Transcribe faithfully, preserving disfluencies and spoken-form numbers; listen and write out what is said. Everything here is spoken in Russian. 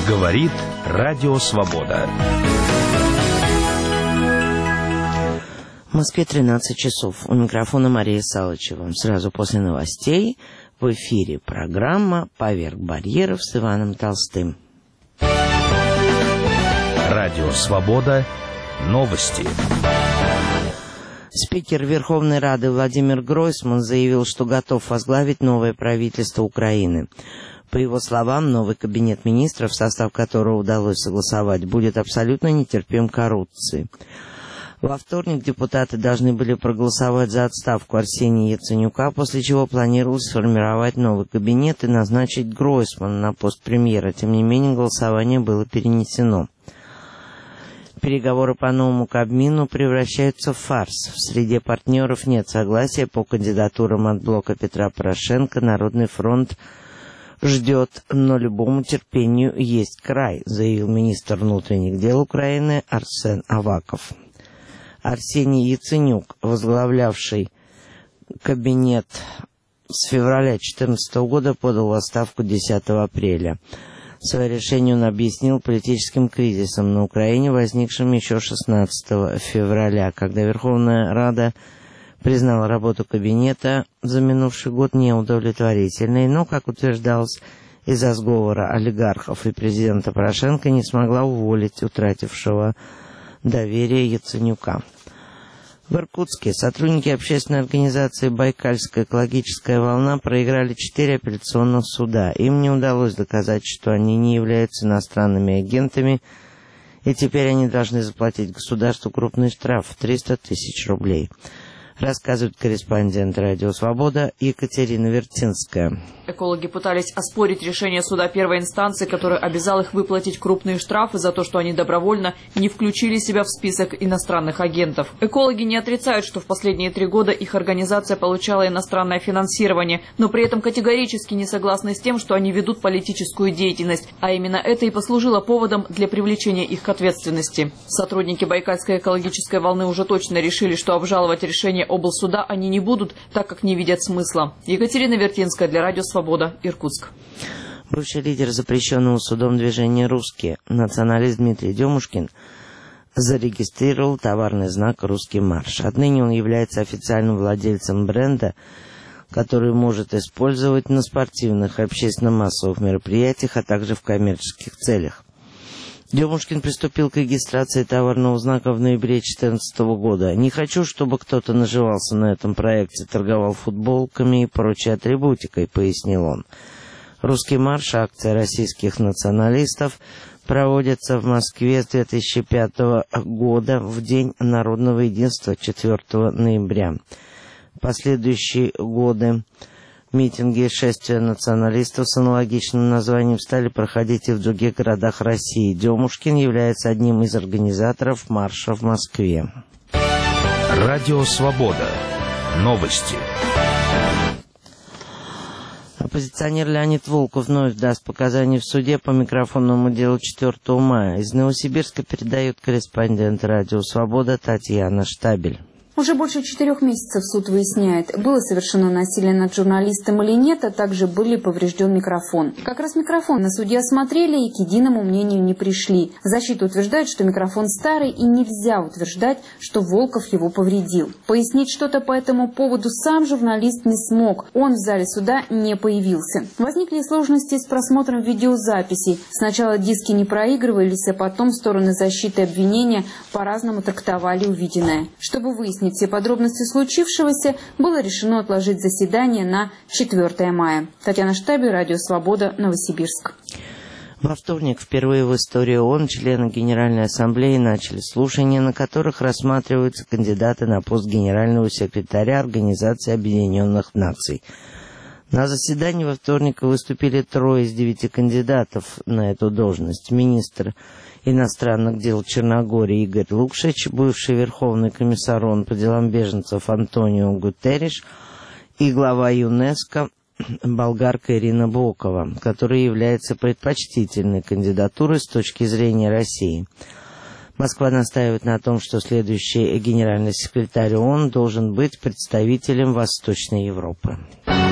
Говорит Радио Свобода. В Москве тринадцать часов. У микрофона Мария Салычева. Сразу после новостей в эфире программа «Поверх барьеров» с Иваном Толстым. Радио Свобода. Новости. Спикер Верховной Рады Владимир Гройсман заявил, что готов возглавить новое правительство Украины. По его словам, новый кабинет министров, в состав которого удалось согласовать, будет абсолютно нетерпим к коррупции. Во вторник депутаты должны были проголосовать за отставку Арсения Яценюка, после чего планировалось сформировать новый кабинет и назначить Гройсмана на пост премьера. Тем не менее, голосование было перенесено. Переговоры по новому Кабмину превращаются в фарс. В среде партнеров нет согласия по кандидатурам от блока Петра Порошенко. Народный фронт ждет, но любому терпению есть край, заявил министр внутренних дел Украины Арсен Аваков. Арсений Яценюк, возглавлявший кабинет с февраля две тысячи четырнадцатого года, подал в отставку десятого апреля. Свое решение он объяснил политическим кризисом на Украине, возникшим еще шестнадцатого февраля, когда Верховная Рада признала работу кабинета за минувший год неудовлетворительной, но, как утверждалось, из-за сговора олигархов и президента Порошенко не смогла уволить утратившего доверие Яценюка. В Иркутске сотрудники общественной организации «Байкальская экологическая волна» проиграли четыре апелляционных суда. Им не удалось доказать, что они не являются иностранными агентами, и теперь они должны заплатить государству крупный штраф в триста тысяч рублей. Рассказывает корреспондент «Радио Свобода» Екатерина Вертинская. Экологи пытались оспорить решение суда первой инстанции, который обязал их выплатить крупные штрафы за то, что они добровольно не включили себя в список иностранных агентов. Экологи не отрицают, что в последние три года их организация получала иностранное финансирование, но при этом категорически не согласны с тем, что они ведут политическую деятельность, а именно это и послужило поводом для привлечения их к ответственности. Сотрудники Байкальской экологической волны уже точно решили, что обжаловать решение облсуда они не будут, так как не видят смысла. Екатерина Вертинская для Радио Свобода, Иркутск. Бывший лидер запрещенного судом движения «Русские», националист Дмитрий Демушкин, зарегистрировал товарный знак «Русский марш». Отныне он является официальным владельцем бренда, который может использовать на спортивных и общественно-массовых мероприятиях, а также в коммерческих целях. Демушкин приступил к регистрации товарного знака в ноябре две тысячи четырнадцатого года. «Не хочу, чтобы кто-то наживался на этом проекте, торговал футболками и прочей атрибутикой», — пояснил он. «Русский марш», акция российских националистов, проводится в Москве с две тысячи пятого года в День народного единства четвёртого ноября. Последующие годы митинги и шествия националистов с аналогичным названием стали проходить и в других городах России. Демушкин является одним из организаторов марша в Москве. Радио Свобода. Новости. Оппозиционер Леонид Волков вновь даст показания в суде по микрофонному делу четвёртого мая. Из Новосибирска передает корреспондент Радио Свобода Татьяна Штабель. Уже больше четырех месяцев суд выясняет, было совершено насилие над журналистом или нет, а также был ли поврежден микрофон. Как раз микрофон на суде осмотрели и к единому мнению не пришли. Защита утверждает, что микрофон старый и нельзя утверждать, что Волков его повредил. Пояснить что-то по этому поводу сам журналист не смог. Он в зале суда не появился. Возникли сложности с просмотром видеозаписей. Сначала диски не проигрывались, а потом стороны защиты и обвинения по-разному трактовали увиденное. Чтобы выяснить все подробности случившегося, было решено отложить заседание на четвёртое мая. Татьяна Штабель, Радио Свобода, Новосибирск. Во вторник впервые в истории ООН члены Генеральной Ассамблеи начали слушания, на которых рассматриваются кандидаты на пост генерального секретаря Организации Объединенных Наций. На заседании во вторник выступили трое из девяти кандидатов на эту должность. Министр иностранных дел Черногории Игорь Лукшич, бывший верховный комиссар ООН по делам беженцев Антонио Гутерриш и глава ЮНЕСКО болгарка Ирина Бокова, которая является предпочтительной кандидатурой с точки зрения России. Москва настаивает на том, что следующий генеральный секретарь ООН должен быть представителем Восточной Европы.